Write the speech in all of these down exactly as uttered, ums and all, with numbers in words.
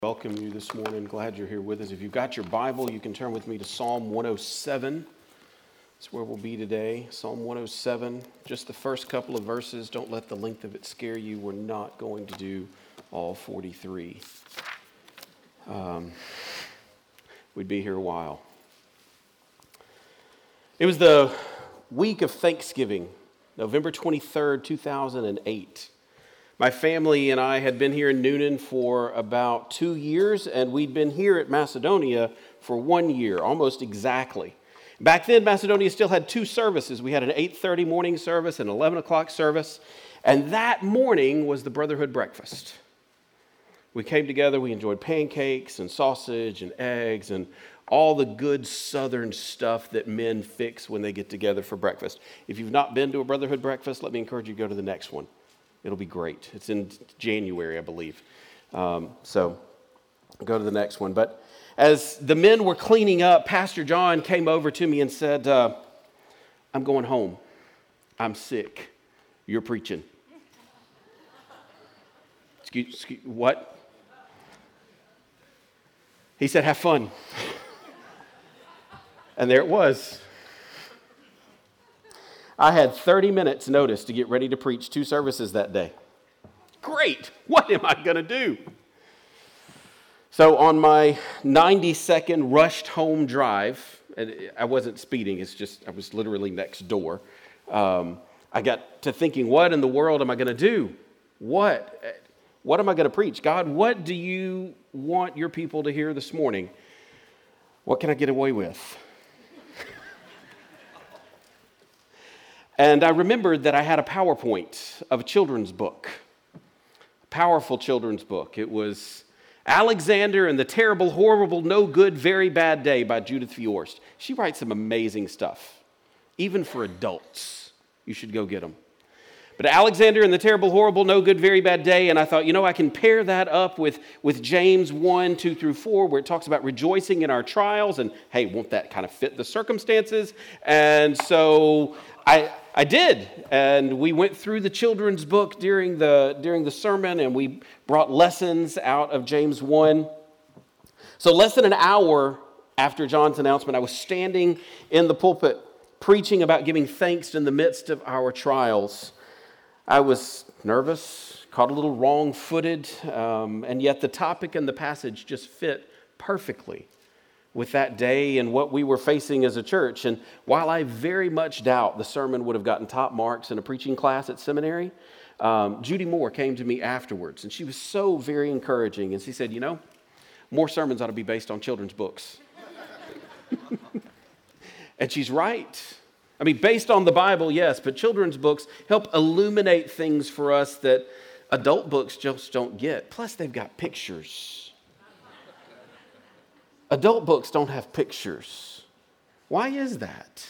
Welcome you this morning. Glad you're here with us. If you've got your Bible, you can turn with me to Psalm one oh seven. That's where we'll be today. Psalm one oh seven. Just the first couple of verses. Don't let the length of it scare you. We're not going to do all forty-three. Um, we'd be here a while. It was the week of Thanksgiving, November twenty-third, two thousand eight. My family and I had been here in Newnan for about two years, and we'd been here at Macedonia for one year, almost exactly. Back then, Macedonia still had two services. We had an eight thirty morning service and an eleven o'clock service, and that morning was the Brotherhood breakfast. We came together, we enjoyed pancakes and sausage and eggs and all the good Southern stuff that men fix when they get together for breakfast. If you've not been to a Brotherhood breakfast, let me encourage you to go to the next one. It'll be great. It's in January, I believe. Um, so go to the next one. But as the men were cleaning up, Pastor John came over to me and said, uh, I'm going home. I'm sick. You're preaching. Excuse, excuse, what? He said, have fun. And there it was. I had thirty minutes notice to get ready to preach two services that day. Great. What am I going to do? So on my ninety second rushed home drive, and I wasn't speeding, it's just I was literally next door. Um, I got to thinking, what in the world am I going to do? What? What am I going to preach? God, what do you want your people to hear this morning? What can I get away with? And I remembered that I had a PowerPoint of a children's book, a powerful children's book. It was Alexander and the Terrible, Horrible, No Good, Very Bad Day by Judith Viorst. She writes some amazing stuff, even for adults. You should go get them. But Alexander and the Terrible, Horrible, No Good, Very Bad Day, and I thought, you know, I can pair that up with, with James one, two through four, where it talks about rejoicing in our trials, and hey, won't that kind of fit the circumstances? And so I... I did, and we went through the children's book during the during the sermon, and we brought lessons out of James one. So less than an hour after John's announcement, I was standing in the pulpit preaching about giving thanks in the midst of our trials. I was nervous, caught a little wrong-footed, um, and yet the topic and the passage just fit perfectly with that day and what we were facing as a church. And while I very much doubt the sermon would have gotten top marks in a preaching class at seminary, um, Judy Moore came to me afterwards, and she was so very encouraging. And she said, you know, more sermons ought to be based on children's books. And she's right. I mean, based on the Bible, yes, but children's books help illuminate things for us that adult books just don't get. Plus, they've got pictures. Adult books don't have pictures. Why is that?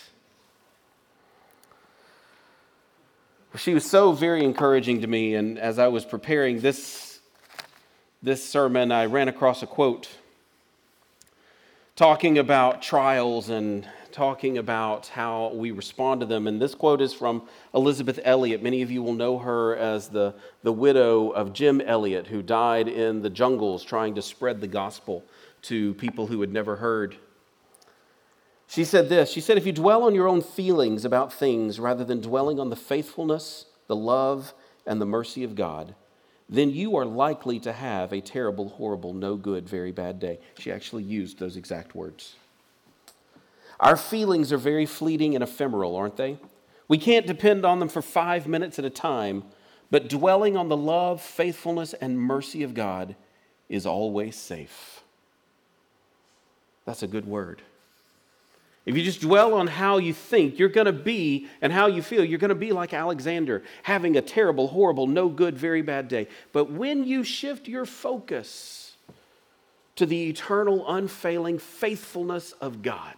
She was so very encouraging to me, and as I was preparing this, this sermon, I ran across a quote talking about trials and talking about how we respond to them. And this quote is from Elisabeth Elliot. Many of you will know her as the, the widow of Jim Elliot, who died in the jungles trying to spread the gospel to people who had never heard. She said this, she said, if you dwell on your own feelings about things rather than dwelling on the faithfulness, the love, and the mercy of God, then you are likely to have a terrible, horrible, no good, very bad day. She actually used those exact words. Our feelings are very fleeting and ephemeral, aren't they? We can't depend on them for five minutes at a time, but dwelling on the love, faithfulness, and mercy of God is always safe. That's a good word. If you just dwell on how you think, you're going to be, and how you feel, you're going to be like Alexander, having a terrible, horrible, no good, very bad day. But when you shift your focus to the eternal, unfailing faithfulness of God,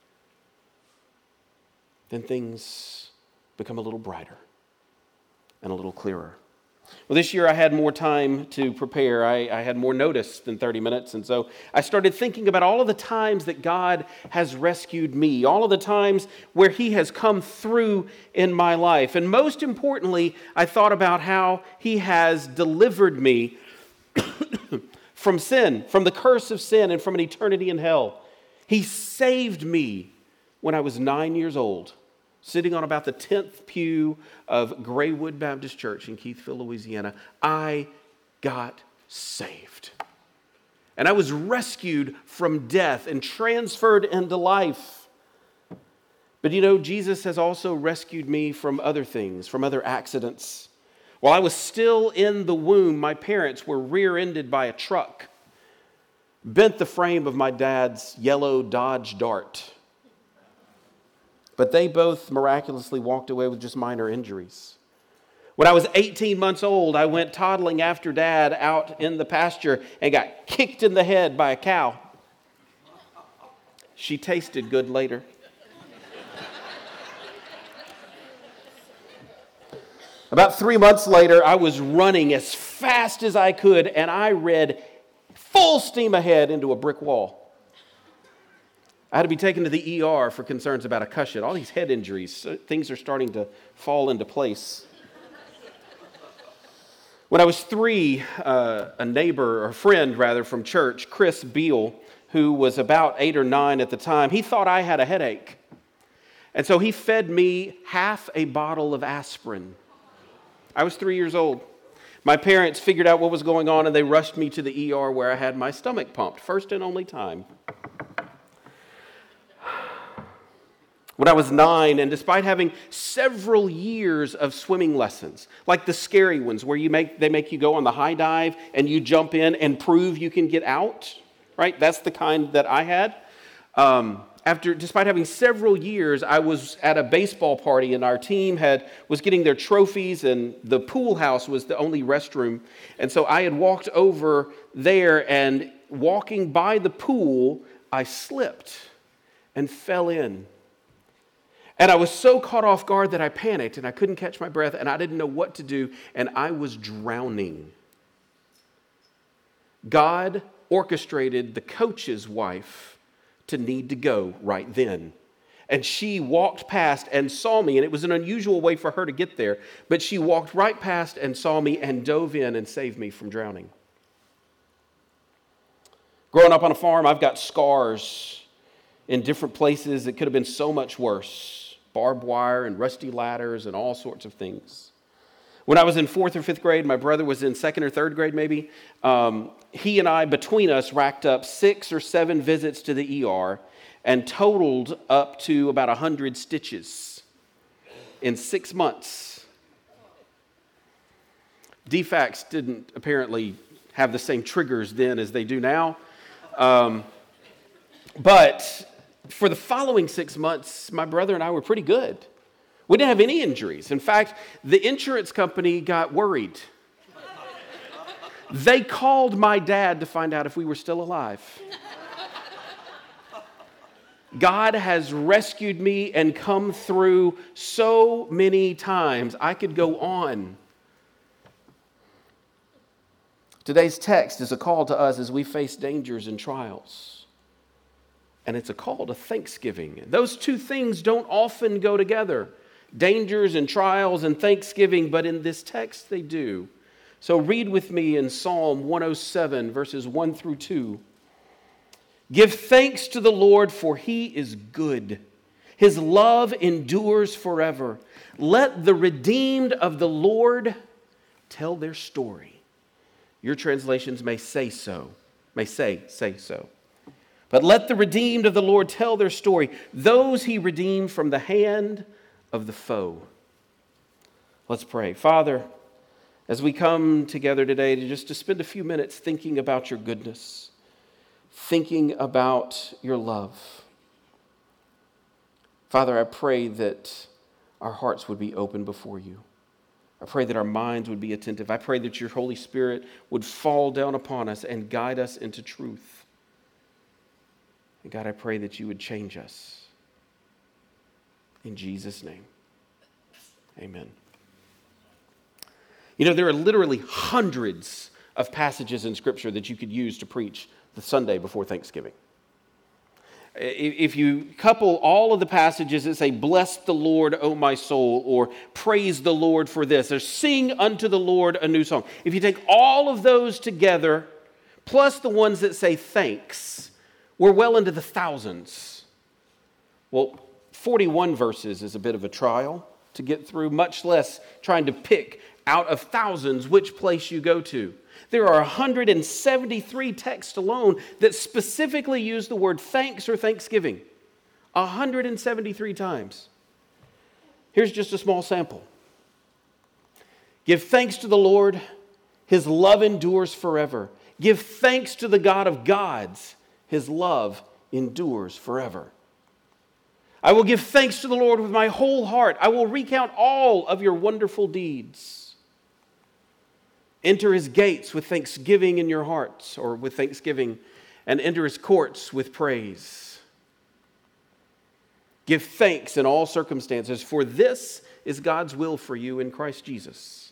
then things become a little brighter and a little clearer. Well, this year I had more time to prepare. I, I had more notice than thirty minutes. And so I started thinking about all of the times that God has rescued me, all of the times where He has come through in my life. And most importantly, I thought about how He has delivered me from sin, from the curse of sin, and from an eternity in hell. He saved me when I was nine years old, sitting on about the tenth pew of Graywood Baptist Church in Keithville, Louisiana. I got saved. And I was rescued from death and transferred into life. But you know, Jesus has also rescued me from other things, from other accidents. While I was still in the womb, my parents were rear-ended by a truck, bent the frame of my dad's yellow Dodge Dart. But they both miraculously walked away with just minor injuries. When I was eighteen months old, I went toddling after Dad out in the pasture and got kicked in the head by a cow. She tasted good later. About three months later, I was running as fast as I could, and I read full steam ahead into a brick wall. I had to be taken to the E R for concerns about a concussion. All these head injuries, things are starting to fall into place. When I was three, uh, a neighbor, or a friend rather, from church, Chris Beal, who was about eight or nine at the time, he thought I had a headache. And so he fed me half a bottle of aspirin. I was three years old. My parents figured out what was going on, and they rushed me to the E R where I had my stomach pumped, first and only time. When I was nine, and despite having several years of swimming lessons, like the scary ones where you make they make you go on the high dive and you jump in and prove you can get out, right? That's the kind that I had. Um, after, despite having several years, I was at a baseball party, and our team had was getting their trophies, and the pool house was the only restroom. And so I had walked over there, and walking by the pool, I slipped and fell in. And I was so caught off guard that I panicked, and I couldn't catch my breath, and I didn't know what to do, and I was drowning. God orchestrated the coach's wife to need to go right then. And she walked past and saw me, and it was an unusual way for her to get there, but she walked right past and saw me and dove in and saved me from drowning. Growing up on a farm, I've got scars in different places. It could have been so much worse. Barbed wire and rusty ladders and all sorts of things. When I was in fourth or fifth grade, my brother was in second or third grade maybe, um, he and I, between us, racked up six or seven visits to the E R and totaled up to about one hundred stitches in six months. D FACS didn't apparently have the same triggers then as they do now. Um, but for the following six months, my brother and I were pretty good. We didn't have any injuries. In fact, the insurance company got worried. They called my dad to find out if we were still alive. God has rescued me and come through so many times. I could go on. Today's text is a call to us as we face dangers and trials. And it's a call to thanksgiving. Those two things don't often go together. Dangers and trials and thanksgiving, but in this text they do. So read with me in Psalm one oh seven, verses one through two. Give thanks to the Lord, for he is good. His love endures forever. Let the redeemed of the Lord tell their story. Your translations may say so, may say, say so. But let the redeemed of the Lord tell their story, those he redeemed from the hand of the foe. Let's pray. Father, as we come together today to just to spend a few minutes thinking about your goodness, thinking about your love. Father, I pray that our hearts would be open before you. I pray that our minds would be attentive. I pray that your Holy Spirit would fall down upon us and guide us into truth. And God, I pray that you would change us. In Jesus' name, amen. You know, there are literally hundreds of passages in Scripture that you could use to preach the Sunday before Thanksgiving. If you couple all of the passages that say, bless the Lord, O my soul, or praise the Lord for this, or sing unto the Lord a new song. If you take all of those together, plus the ones that say thanks, were well into the thousands. Well, forty-one verses is a bit of a trial to get through, much less trying to pick out of thousands which place you go to. There are one hundred seventy-three texts alone that specifically use the word thanks or thanksgiving. one hundred seventy-three times. Here's just a small sample. Give thanks to the Lord. His love endures forever. Give thanks to the God of gods. His love endures forever. I will give thanks to the Lord with my whole heart. I will recount all of your wonderful deeds. Enter his gates with thanksgiving in your hearts, or with thanksgiving, and enter his courts with praise. Give thanks in all circumstances, for this is God's will for you in Christ Jesus.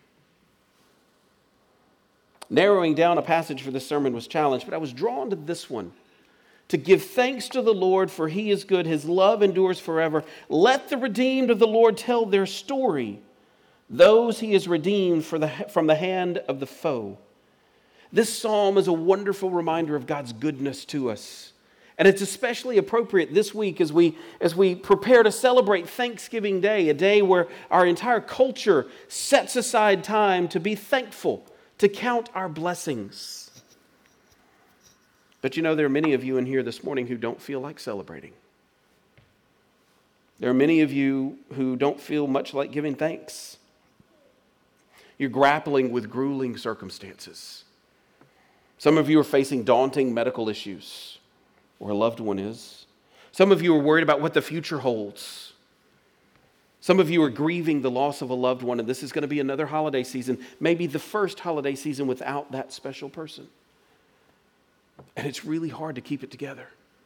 Narrowing down a passage for this sermon was challenged, but I was drawn to this one. To give thanks to the Lord, for he is good. His love endures forever. Let the redeemed of the Lord tell their story, those he has redeemed for the, from the hand of the foe. This psalm is a wonderful reminder of God's goodness to us. And it's especially appropriate this week as we, as we prepare to celebrate Thanksgiving Day, a day where our entire culture sets aside time to be thankful, to count our blessings. But you know, there are many of you in here this morning who don't feel like celebrating. There are many of you who don't feel much like giving thanks. You're grappling with grueling circumstances. Some of you are facing daunting medical issues, or a loved one is. Some of you are worried about what the future holds. Some of you are grieving the loss of a loved one, and this is going to be another holiday season, maybe the first holiday season without that special person. And it's really hard to keep it together.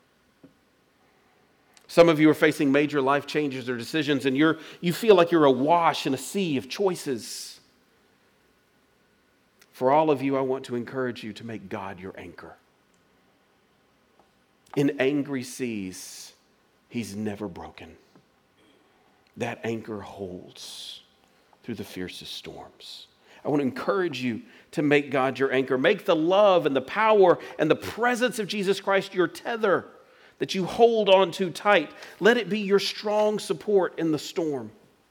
Some of you are facing major life changes or decisions, and you're you feel like you're awash in a sea of choices. For all of you, I want to encourage you to make God your anchor. In angry seas, he's never broken. That anchor holds through the fiercest storms. I want to encourage you to make God your anchor. Make the love and the power and the presence of Jesus Christ your tether that you hold on to tight. Let it be your strong support in the storm.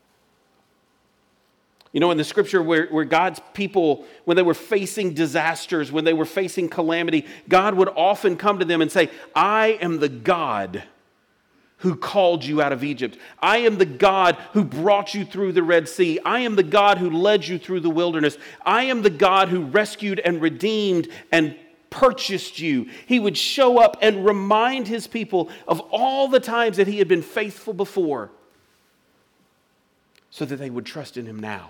You know, in the scripture where, where God's people, when they were facing disasters, when they were facing calamity, God would often come to them and say, I am the God who called you out of Egypt. I am the God who brought you through the Red Sea. I am the God who led you through the wilderness. I am the God who rescued and redeemed and purchased you. He would show up and remind his people of all the times that he had been faithful before, so that they would trust in him now.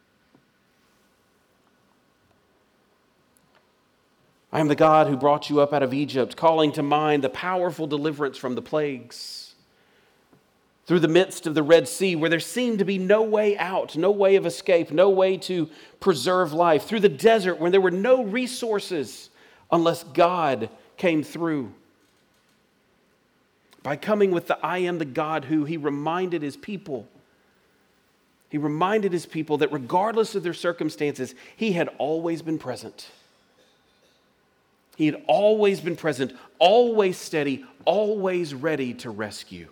I am the God who brought you up out of Egypt, calling to mind the powerful deliverance from the plagues. Through the midst of the Red Sea, where there seemed to be no way out, no way of escape, no way to preserve life. Through the desert, where there were no resources unless God came through. By coming with the I am the God who, he reminded his people. He reminded his people that regardless of their circumstances, he had always been present. He had always been present, always steady, always ready to rescue.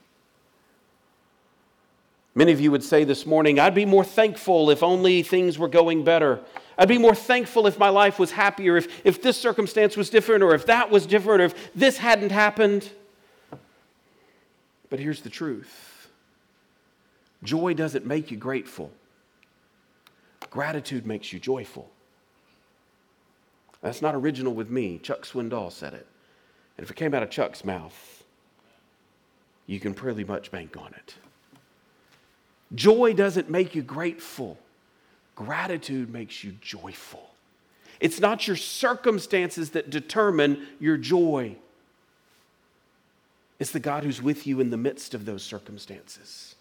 Many of you would say this morning, I'd be more thankful if only things were going better. I'd be more thankful if my life was happier, if, if this circumstance was different, or if that was different, or if this hadn't happened. But here's the truth. Joy doesn't make you grateful. Gratitude makes you joyful. That's not original with me. Chuck Swindoll said it. And if it came out of Chuck's mouth, you can pretty much bank on it. Joy doesn't make you grateful. Gratitude makes you joyful. It's not your circumstances that determine your joy. It's the God who's with you in the midst of those circumstances.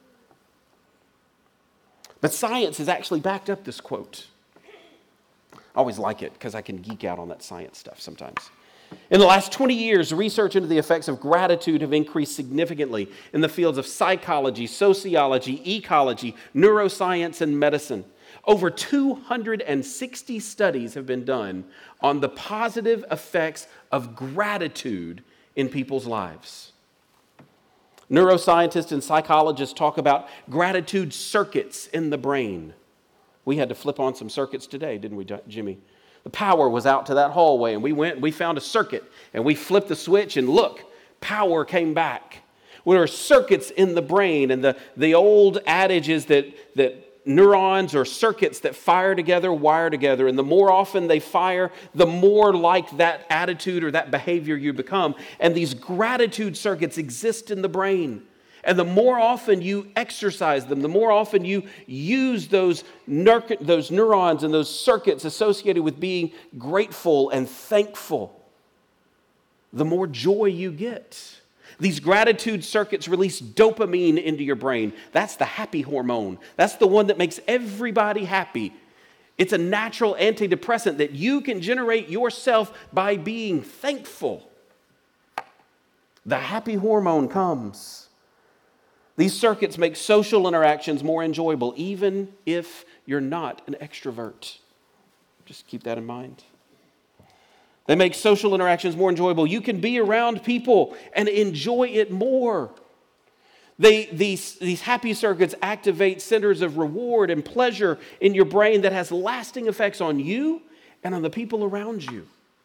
But science has actually backed up this quote. I always like it because I can geek out on that science stuff sometimes. In the last twenty years, research into the effects of gratitude have increased significantly in the fields of psychology, sociology, ecology, neuroscience, and medicine. Over two hundred sixty studies have been done on the positive effects of gratitude in people's lives. Neuroscientists and psychologists talk about gratitude circuits in the brain. We had to flip on some circuits today, didn't we, Jimmy? The power was out to that hallway, and we went and we found a circuit, and we flipped the switch, and look, power came back. Well, there are circuits in the brain, and the, the old adage is that, that neurons or circuits that fire together wire together, and the more often they fire, the more like that attitude or that behavior you become. And these gratitude circuits exist in the brain. And the more often you exercise them, the more often you use those, neur- those neurons and those circuits associated with being grateful and thankful, the more joy you get. These gratitude circuits release dopamine into your brain. That's the happy hormone. That's the one that makes everybody happy. It's a natural antidepressant that you can generate yourself by being thankful. The happy hormone comes. These circuits make social interactions more enjoyable, even if you're not an extrovert. Just keep that in mind. They make social interactions more enjoyable. You can be around people and enjoy it more. They, these, these happy circuits activate centers of reward and pleasure in your brain that has lasting effects on you and on the people around you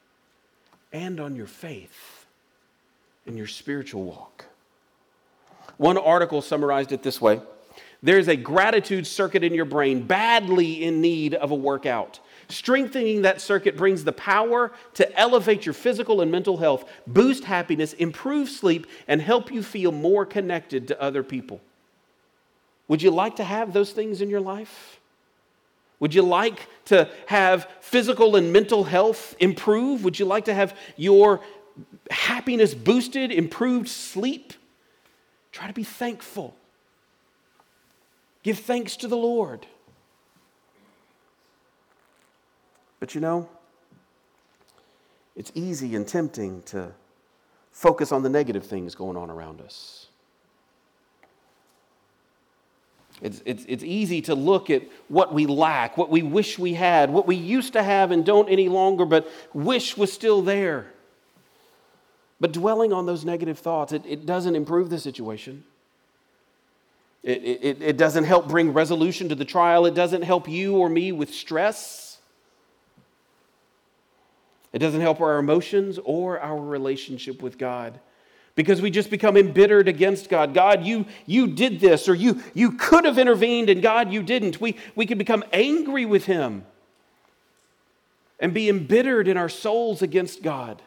and on your faith and your spiritual walk. One article summarized it this way: there's a gratitude circuit in your brain badly in need of a workout. Strengthening that circuit brings the power to elevate your physical and mental health, boost happiness, improve sleep, and help you feel more connected to other people. Would you like to have those things in your life? Would you like to have physical and mental health improve? Would you like to have your happiness boosted, improved sleep? Try to be thankful. Give thanks to the Lord. But you know, it's easy and tempting to focus on the negative things going on around us. It's, it's, it's easy to look at what we lack, what we wish we had, what we used to have and don't any longer, but wish was still there. But dwelling on those negative thoughts, it, it doesn't improve the situation. It, it, it doesn't help bring resolution to the trial. It doesn't help you or me with stress. It doesn't help our emotions or our relationship with God, because we just become embittered against God. God, you, you did this, or you, you could have intervened, and God, you didn't. We, we can become angry with Him and be embittered in our souls against God.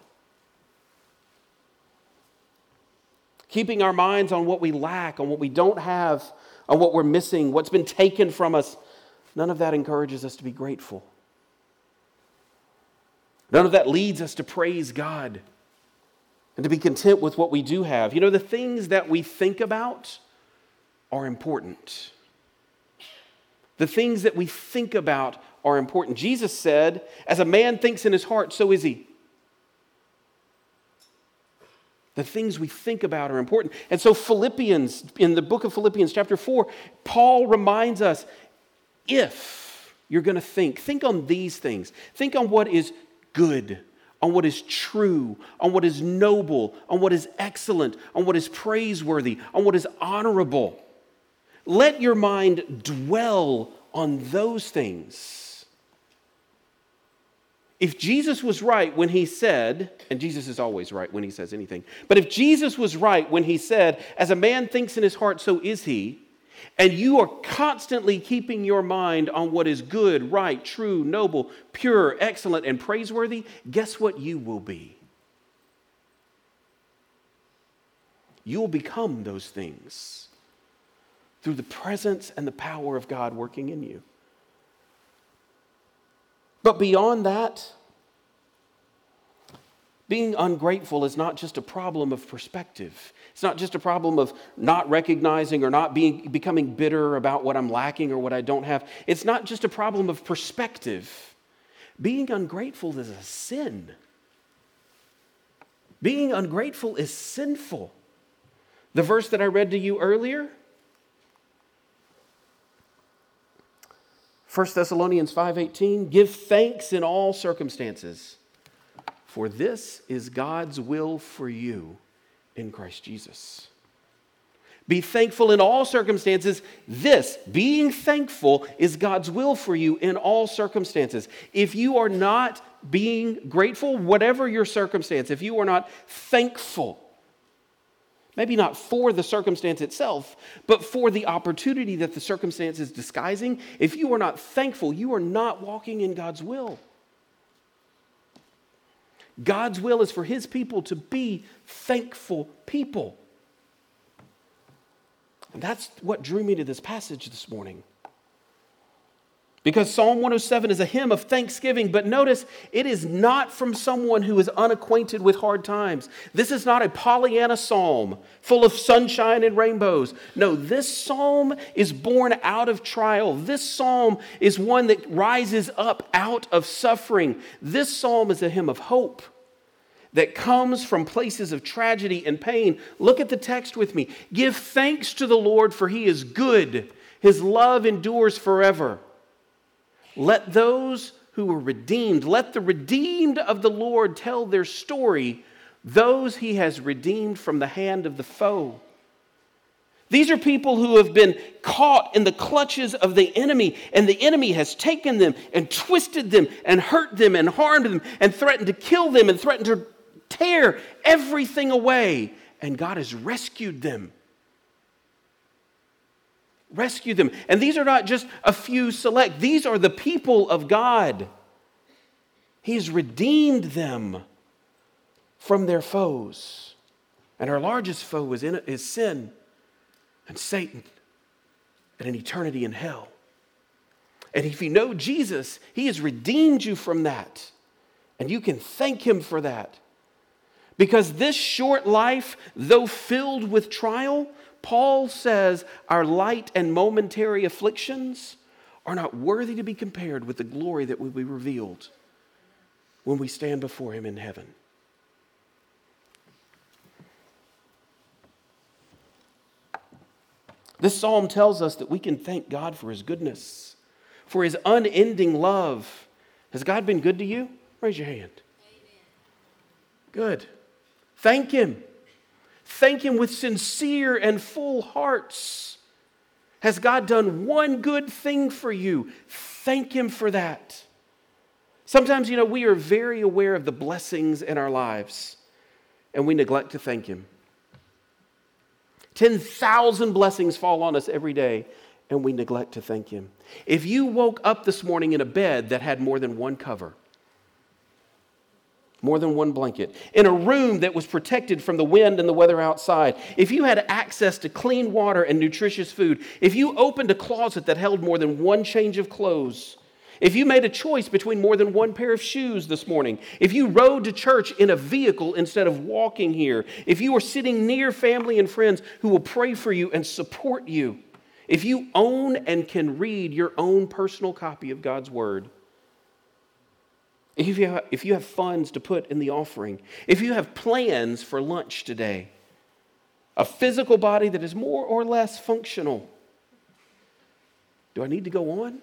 Keeping our minds on what we lack, on what we don't have, on what we're missing, what's been taken from us, none of that encourages us to be grateful. None of that leads us to praise God and to be content with what we do have. You know, the things that we think about are important. The things that we think about are important. Jesus said, as a man thinks in his heart, so is he. The things we think about are important. And so Philippians, in the book of Philippians chapter four, Paul reminds us, if you're going to think, think on these things. Think on what is good, on what is true, on what is noble, on what is excellent, on what is praiseworthy, on what is honorable. Let your mind dwell on those things. If Jesus was right when he said, and Jesus is always right when he says anything, but if Jesus was right when he said, as a man thinks in his heart, so is he, and you are constantly keeping your mind on what is good, right, true, noble, pure, excellent, and praiseworthy, guess what you will be? You will become those things through the presence and the power of God working in you. But beyond that, being ungrateful is not just a problem of perspective. It's not just a problem of not recognizing or not being becoming bitter about what I'm lacking or what I don't have. It's not just a problem of perspective. Being ungrateful is a sin. Being ungrateful is sinful. The verse that I read to you earlier, First Thessalonians five eighteen, give thanks in all circumstances, for this is God's will for you in Christ Jesus. Be thankful in all circumstances. This, being thankful, is God's will for you in all circumstances. If you are not being grateful, whatever your circumstance, if you are not thankful, maybe not for the circumstance itself, but for the opportunity that the circumstance is disguising, if you are not thankful, you are not walking in God's will. God's will is for His people to be thankful people. And that's what drew me to this passage this morning. Because Psalm one oh seven is a hymn of thanksgiving, but notice it is not from someone who is unacquainted with hard times. This is not a Pollyanna psalm full of sunshine and rainbows. No, this psalm is born out of trial. This psalm is one that rises up out of suffering. This psalm is a hymn of hope that comes from places of tragedy and pain. Look at the text with me. Give thanks to the Lord, for He is good. His love endures forever. Let those who were redeemed, let the redeemed of the Lord tell their story, those He has redeemed from the hand of the foe. These are people who have been caught in the clutches of the enemy, and the enemy has taken them and twisted them and hurt them and harmed them and threatened to kill them and threatened to tear everything away. And God has rescued them. Rescue them. And these are not just a few select. These are the people of God. He has redeemed them from their foes. And our largest foe is, in, is sin and Satan and an eternity in hell. And if you know Jesus, He has redeemed you from that. And you can thank Him for that. Because this short life, though filled with trial, Paul says our light and momentary afflictions are not worthy to be compared with the glory that will be revealed when we stand before Him in heaven. This psalm tells us that we can thank God for His goodness, for His unending love. Has God been good to you? Raise your hand. Amen. Good. Thank Him. Thank Him with sincere and full hearts. Has God done one good thing for you? Thank Him for that. Sometimes, you know, we are very aware of the blessings in our lives, and we neglect to thank Him. ten thousand blessings fall on us every day, and we neglect to thank Him. If you woke up this morning in a bed that had more than one cover, more than one blanket, in a room that was protected from the wind and the weather outside, if you had access to clean water and nutritious food, if you opened a closet that held more than one change of clothes, if you made a choice between more than one pair of shoes this morning, if you rode to church in a vehicle instead of walking here, if you were sitting near family and friends who will pray for you and support you, if you own and can read your own personal copy of God's Word, If you, have, if you have funds to put in the offering, if you have plans for lunch today, a physical body that is more or less functional, do I need to go on?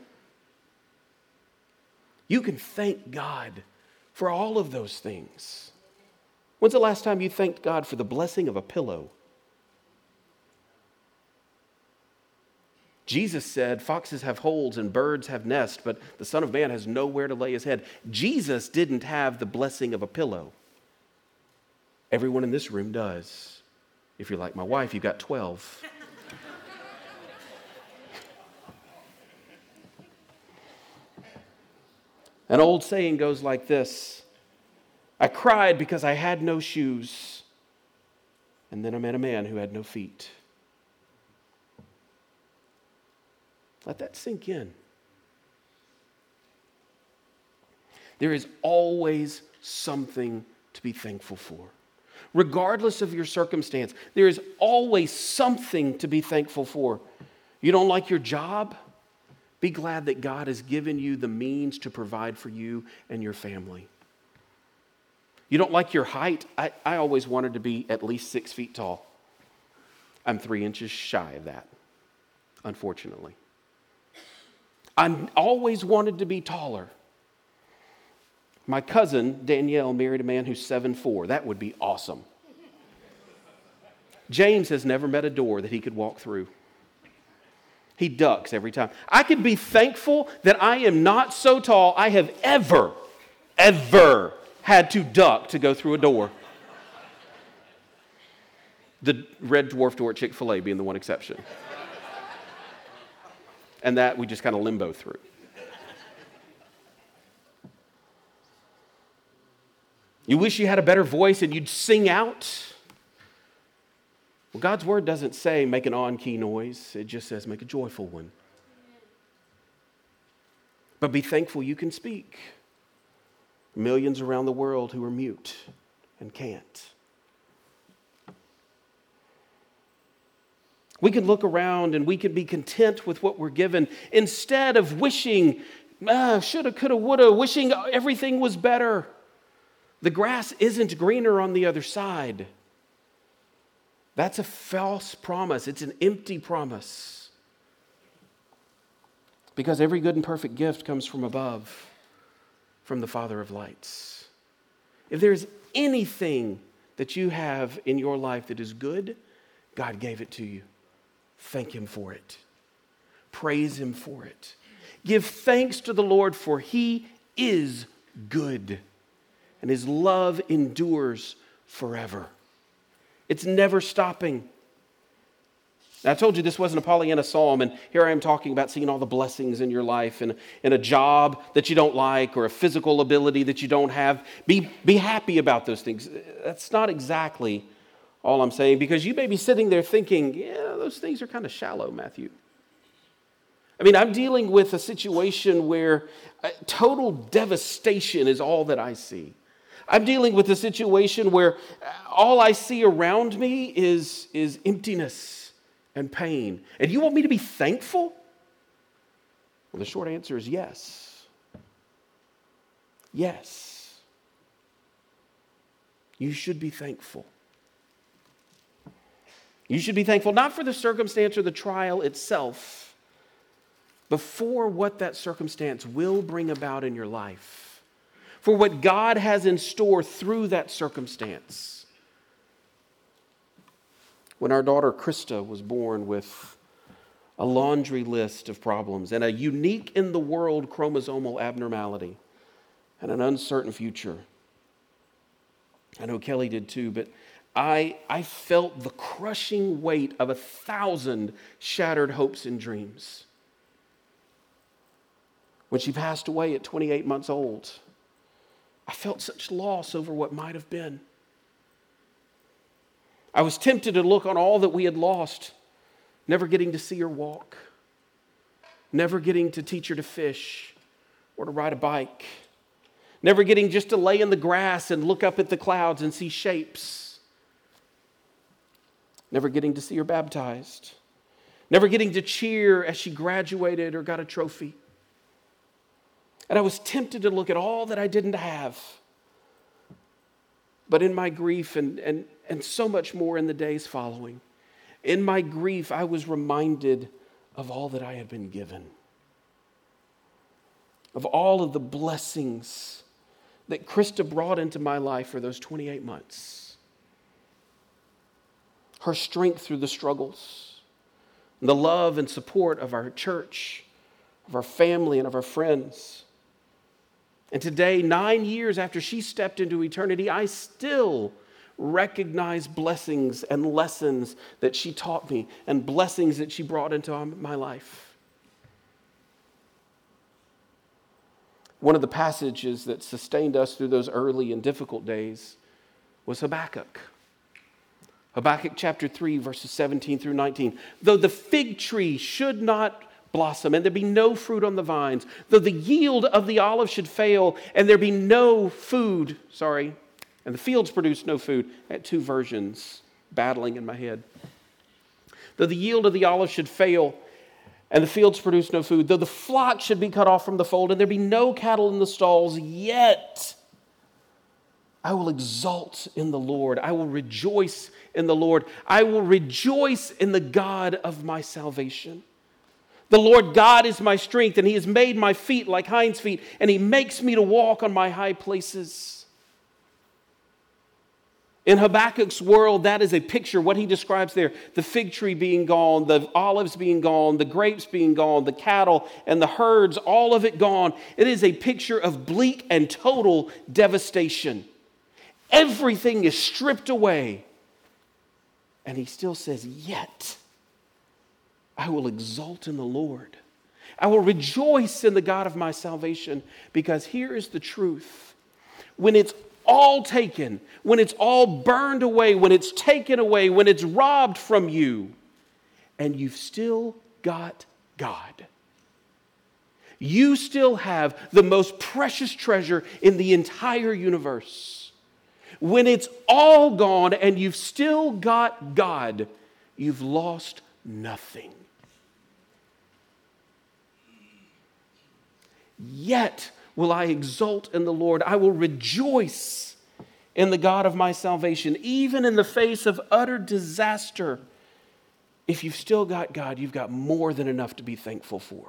You can thank God for all of those things. When's the last time you thanked God for the blessing of a pillow? Jesus said, foxes have holes and birds have nests, but the Son of Man has nowhere to lay his head. Jesus didn't have the blessing of a pillow. Everyone in this room does. If you're like my wife, you've got twelve. An old saying goes like this: I cried because I had no shoes, and then I met a man who had no feet. Let that sink in. There is always something to be thankful for. Regardless of your circumstance, there is always something to be thankful for. You don't like your job? Be glad that God has given you the means to provide for you and your family. You don't like your height? I, I always wanted to be at least six feet tall. I'm three inches shy of that, unfortunately. I always wanted to be taller. My cousin, Danielle, married a man who's seven foot four. That would be awesome. James has never met a door that he could walk through. He ducks every time. I could be thankful that I am not so tall I have ever, ever had to duck to go through a door. The red dwarf door at Chick-fil-A being the one exception. And that we just kind of limbo through. You wish you had a better voice and you'd sing out. Well, God's word doesn't say make an on-key noise. It just says make a joyful one. But be thankful you can speak. Millions around the world who are mute and can't. We can look around and we can be content with what we're given instead of wishing, ah, shoulda, coulda, woulda, wishing everything was better. The grass isn't greener on the other side. That's a false promise. It's an empty promise. Because every good and perfect gift comes from above, from the Father of lights. If there's anything that you have in your life that is good, God gave it to you. Thank Him for it. Praise Him for it. Give thanks to the Lord, for He is good, and His love endures forever. It's never stopping. Now, I told you this wasn't a Pollyanna psalm, and here I am talking about seeing all the blessings in your life and, and a job that you don't like or a physical ability that you don't have. Be, be happy about those things. That's not exactly all I'm saying, because you may be sitting there thinking, yeah, those things are kind of shallow, Matthew. I mean, I'm dealing with a situation where total devastation is all that I see. I'm dealing with a situation where all I see around me is, is emptiness and pain. And you want me to be thankful? Well, the short answer is yes. Yes. You should be thankful. You should be thankful not for the circumstance or the trial itself, but for what that circumstance will bring about in your life. For what God has in store through that circumstance. When our daughter Krista was born with a laundry list of problems and a unique in the world chromosomal abnormality and an uncertain future. I know Kelly did too, but I, I felt the crushing weight of a thousand shattered hopes and dreams. When she passed away at twenty-eight months old, I felt such loss over what might have been. I was tempted to look on all that we had lost, never getting to see her walk, never getting to teach her to fish or to ride a bike, never getting just to lay in the grass and look up at the clouds and see shapes, never getting to see her baptized, never getting to cheer as she graduated or got a trophy. And I was tempted to look at all that I didn't have. But in my grief and, and, and so much more in the days following, in my grief, I was reminded of all that I had been given. Of all of the blessings that Krista brought into my life for those twenty-eight months. Her strength through the struggles, and the love and support of our church, of our family, and of our friends. And today, nine years after she stepped into eternity, I still recognize blessings and lessons that she taught me and blessings that she brought into my life. One of the passages that sustained us through those early and difficult days was Habakkuk. Habakkuk chapter three, verses seventeen through nineteen. Though the fig tree should not blossom, and there be no fruit on the vines, though the yield of the olive should fail, and there be no food, sorry, and the fields produce no food. I had two versions battling in my head. Though the yield of the olive should fail, and the fields produce no food, though the flock should be cut off from the fold, and there be no cattle in the stalls, yet I will exult in the Lord. I will rejoice in the Lord. I will rejoice in the God of my salvation. The Lord God is my strength, and he has made my feet like hinds' feet, and he makes me to walk on my high places. In Habakkuk's world, that is a picture, what he describes there, the fig tree being gone, the olives being gone, the grapes being gone, the cattle and the herds, all of it gone. It is a picture of bleak and total devastation. Everything is stripped away. And he still says, yet I will exult in the Lord. I will rejoice in the God of my salvation, because here is the truth. When it's all taken, when it's all burned away, when it's taken away, when it's robbed from you, and you've still got God. You still have the most precious treasure in the entire universe. When it's all gone and you've still got God, you've lost nothing. Yet will I exult in the Lord. I will rejoice in the God of my salvation, even in the face of utter disaster. If you've still got God, you've got more than enough to be thankful for.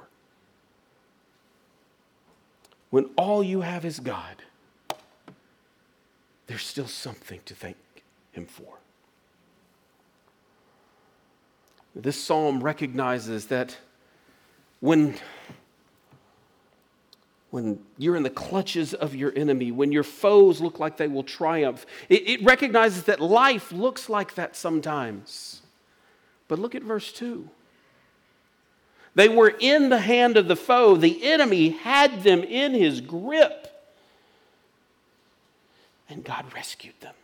When all you have is God, there's still something to thank him for. This psalm recognizes that when When you're in the clutches of your enemy, when your foes look like they will triumph, it, it recognizes that life looks like that sometimes. But look at verse two. They were in the hand of the foe. The enemy had them in his grip. And God rescued them.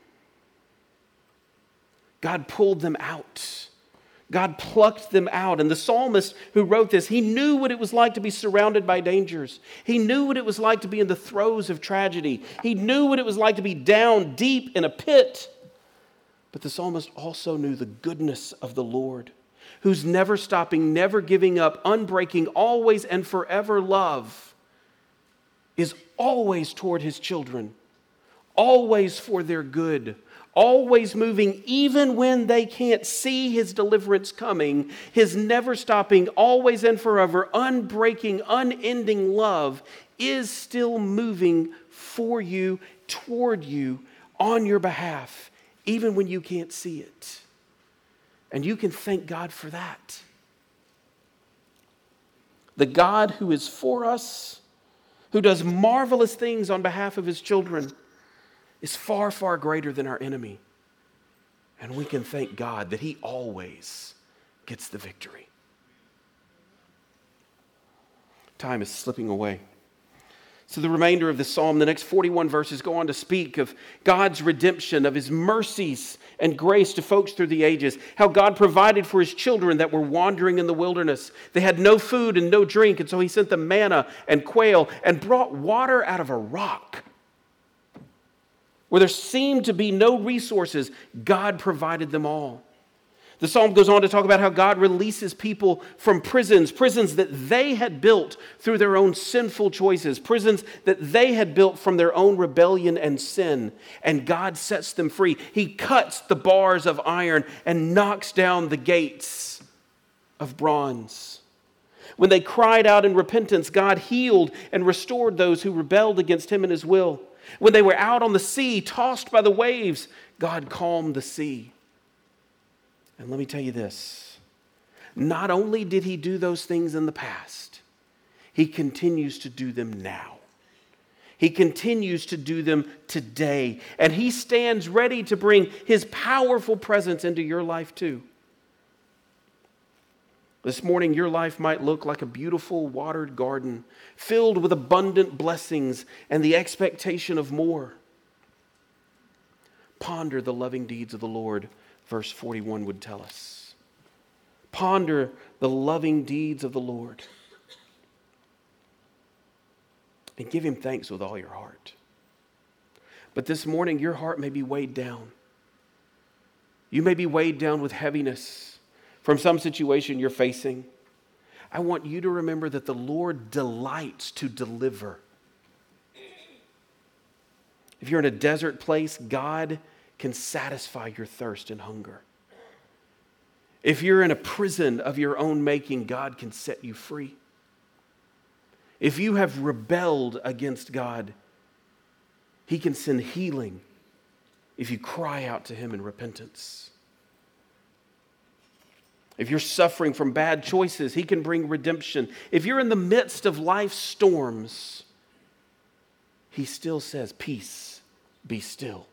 God pulled them out. God plucked them out. And the psalmist who wrote this, he knew what it was like to be surrounded by dangers. He knew what it was like to be in the throes of tragedy. He knew what it was like to be down deep in a pit. But the psalmist also knew the goodness of the Lord, whose never stopping, never giving up, unbreaking, always and forever love is always toward his children, always for their good, always moving even when they can't see his deliverance coming. His never-stopping, always and forever, unbreaking, unending love is still moving for you, toward you, on your behalf, even when you can't see it. And you can thank God for that. The God who is for us, who does marvelous things on behalf of his children, is far, far greater than our enemy. And we can thank God that he always gets the victory. Time is slipping away. So the remainder of the psalm, the next forty-one verses, go on to speak of God's redemption, of his mercies and grace to folks through the ages, how God provided for his children that were wandering in the wilderness. They had no food and no drink, and so he sent them manna and quail and brought water out of a rock. Where there seemed to be no resources, God provided them all. The psalm goes on to talk about how God releases people from prisons, prisons that they had built through their own sinful choices, prisons that they had built from their own rebellion and sin, and God sets them free. He cuts the bars of iron and knocks down the gates of bronze. When they cried out in repentance, God healed and restored those who rebelled against him and his will. When they were out on the sea, tossed by the waves, God calmed the sea. And let me tell you this, not only did he do those things in the past, he continues to do them now. He continues to do them today. And he stands ready to bring his powerful presence into your life too. This morning, your life might look like a beautiful watered garden filled with abundant blessings and the expectation of more. Ponder the loving deeds of the Lord, verse forty-one would tell us. Ponder the loving deeds of the Lord. And give him thanks with all your heart. But this morning, your heart may be weighed down. You may be weighed down with heaviness from some situation you're facing. I want you to remember that the Lord delights to deliver. If you're in a desert place, God can satisfy your thirst and hunger. If you're in a prison of your own making, God can set you free. If you have rebelled against God, He can send healing if you cry out to Him in repentance. If you're suffering from bad choices, He can bring redemption. If you're in the midst of life's storms, He still says, peace, be still.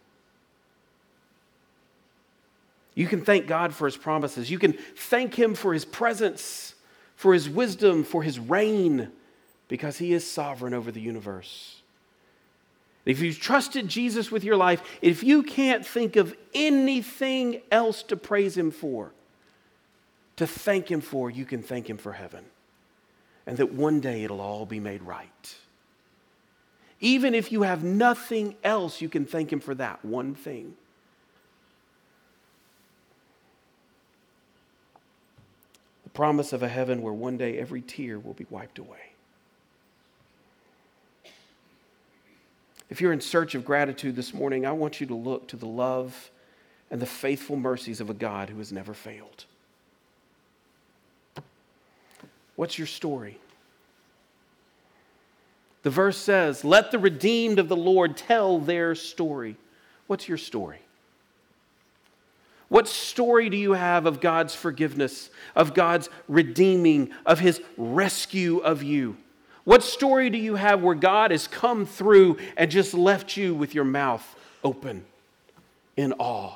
You can thank God for His promises. You can thank Him for His presence, for His wisdom, for His reign, because He is sovereign over the universe. If you've trusted Jesus with your life, if you can't think of anything else to praise Him for, to thank Him for, you can thank Him for heaven. And that one day it'll all be made right. Even if you have nothing else, you can thank Him for that one thing. The promise of a heaven where one day every tear will be wiped away. If you're in search of gratitude this morning, I want you to look to the love and the faithful mercies of a God who has never failed. What's your story? The verse says, let the redeemed of the Lord tell their story. What's your story? What story do you have of God's forgiveness, of God's redeeming, of His rescue of you? What story do you have where God has come through and just left you with your mouth open in awe?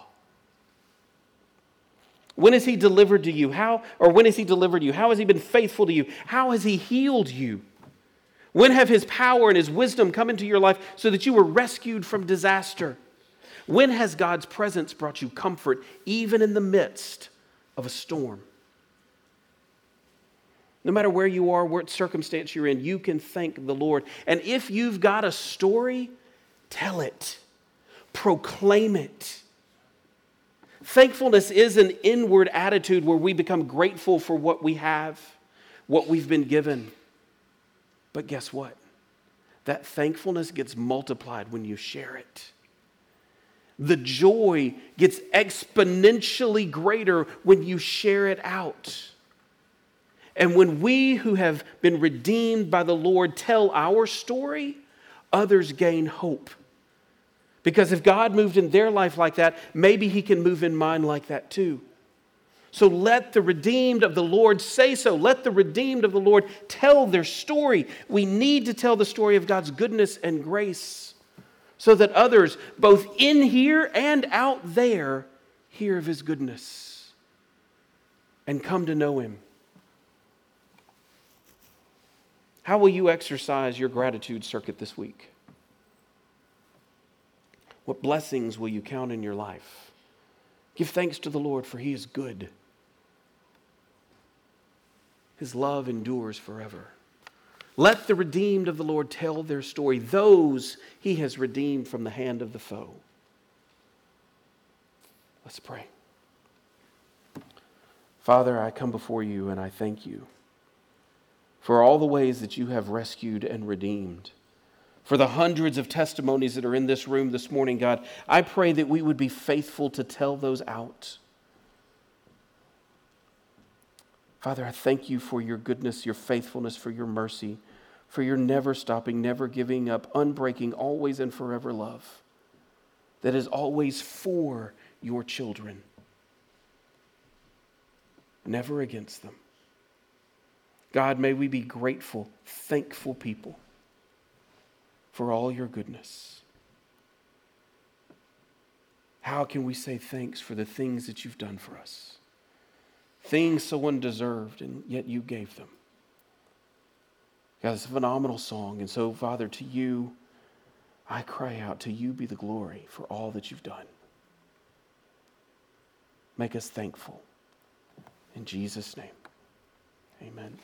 When has He delivered to you? How, or when has He delivered you? How has He been faithful to you? How has He healed you? When have His power and His wisdom come into your life so that you were rescued from disaster? When has God's presence brought you comfort even in the midst of a storm? No matter where you are, what circumstance you're in, you can thank the Lord. And if you've got a story, tell it. Proclaim it. Thankfulness is an inward attitude where we become grateful for what we have, what we've been given. But guess what? That thankfulness gets multiplied when you share it. The joy gets exponentially greater when you share it out. And when we who have been redeemed by the Lord tell our story, others gain hope. Because if God moved in their life like that, maybe He can move in mine like that too. So let the redeemed of the Lord say so. Let the redeemed of the Lord tell their story. We need to tell the story of God's goodness and grace so that others, both in here and out there, hear of His goodness and come to know Him. How will you exercise your gratitude circuit this week? What blessings will you count in your life? Give thanks to the Lord, for He is good. His love endures forever. Let the redeemed of the Lord tell their story, those He has redeemed from the hand of the foe. Let's pray. Father, I come before You and I thank You for all the ways that You have rescued and redeemed. For the hundreds of testimonies that are in this room this morning, God, I pray that we would be faithful to tell those out. Father, I thank You for Your goodness, Your faithfulness, for Your mercy, for Your never stopping, never giving up, unbreaking, always and forever love that is always for Your children, never against them. God, may we be grateful, thankful people for all Your goodness. How can we say thanks for the things that You've done for us? Things so undeserved, and yet You gave them. God, it's a phenomenal song. And so, Father, to You, I cry out, to You be the glory for all that You've done. Make us thankful. In Jesus' name, amen.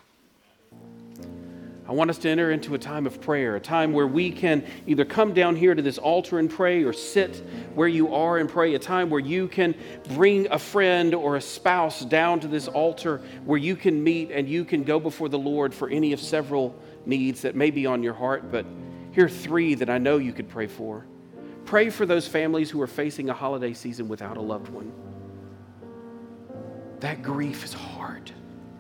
I want us to enter into a time of prayer, a time where we can either come down here to this altar and pray or sit where you are and pray, a time where you can bring a friend or a spouse down to this altar where you can meet and you can go before the Lord for any of several needs that may be on your heart. But here are three that I know you could pray for. Pray for those families who are facing a holiday season without a loved one. that grief is hard.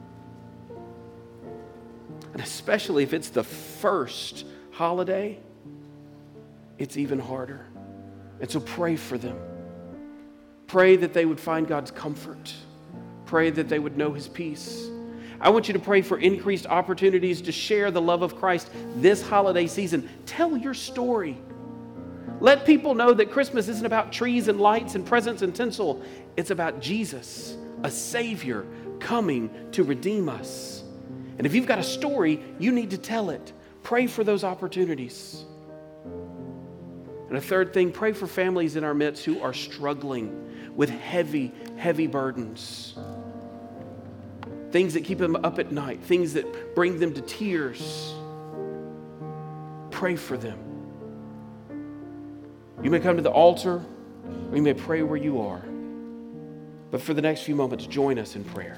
And especially if it's the first holiday, it's even harder. And so pray for them. Pray that they would find God's comfort. Pray that they would know his peace. I want you to pray for increased opportunities to share the love of Christ this holiday season. Tell your story. Let people know that Christmas isn't about trees and lights and presents and tinsel. It's about Jesus, a Savior coming to redeem us. And if you've got a story, you need to tell it. Pray for those opportunities. And a third thing, pray for families in our midst who are struggling with heavy, heavy burdens. Things that keep them up at night, things that bring them to tears. Pray for them. You may come to the altar, or you may pray where you are. But for the next few moments, join us in prayer.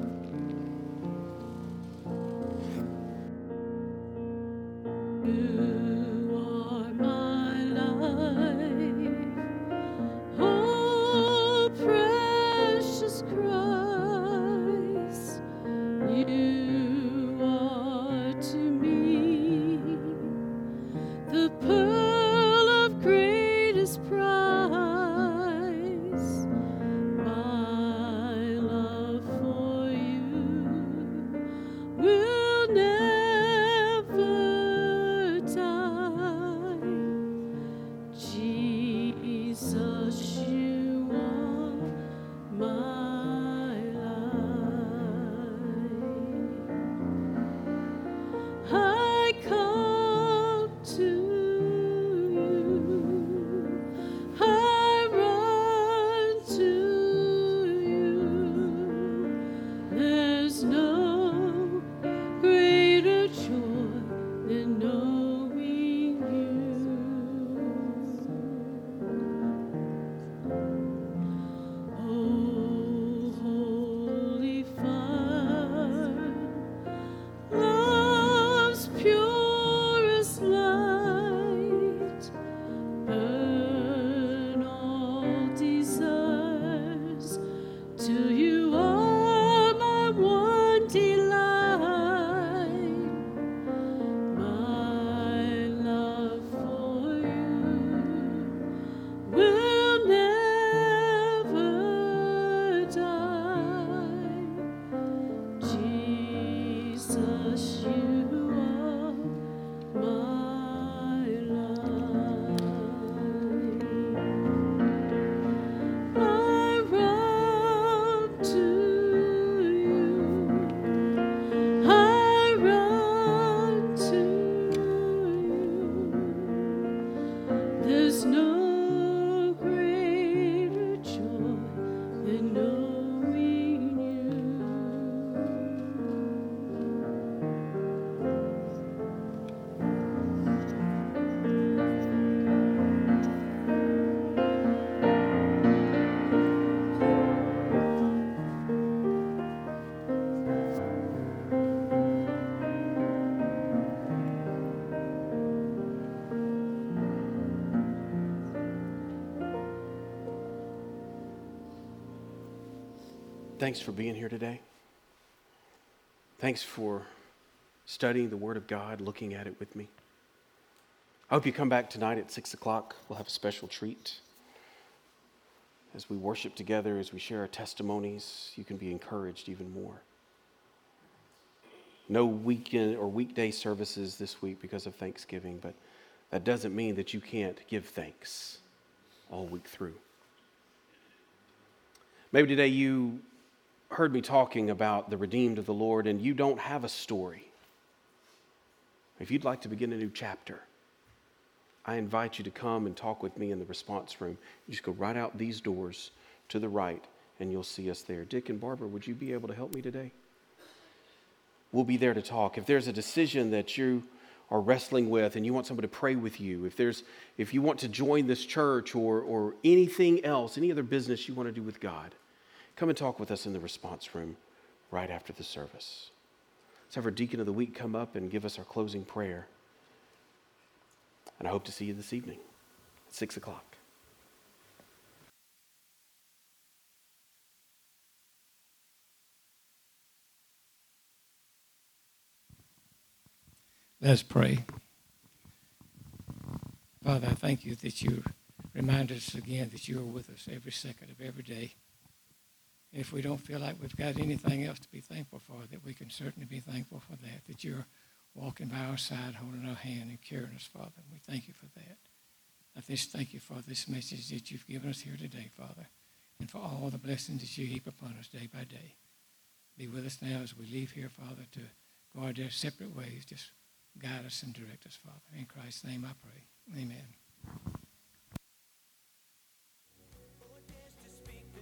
Thanks for being here today. Thanks for studying the Word of God, looking at it with me. I hope you come back tonight at six o'clock. We'll have a special treat. As we worship together, as we share our testimonies, you can be encouraged even more. No weekend or weekday services this week because of Thanksgiving, but that doesn't mean that you can't give thanks all week through. Maybe today you heard me talking about the redeemed of the Lord and you don't have a story. If you'd like to begin a new chapter, I invite you to come and talk with me in the response room. You just go right out these doors to the right and you'll see us there. Dick and Barbara, would you be able to help me today? We'll be there to talk. If there's a decision that you are wrestling with and you want somebody to pray with you, if there's if you want to join this church or or anything else, any other business you want to do with God, come and talk with us in the response room right after the service. Let's have our Deacon of the Week come up and give us our closing prayer. And I hope to see you this evening at six o'clock. Let's pray. Father, I thank you that you remind us again that you are with us every second of every day. If we don't feel like we've got anything else to be thankful for, that we can certainly be thankful for that, that you're walking by our side, holding our hand and carrying us, Father. And we thank you for that. I just thank you for this message that you've given us here today, Father, and for all the blessings that you heap upon us day by day. Be with us now as we leave here, Father, to go our their separate ways. Just guide us and direct us, Father. In Christ's name I pray. Amen.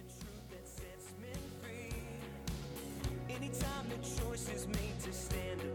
Anytime the choice is made to stand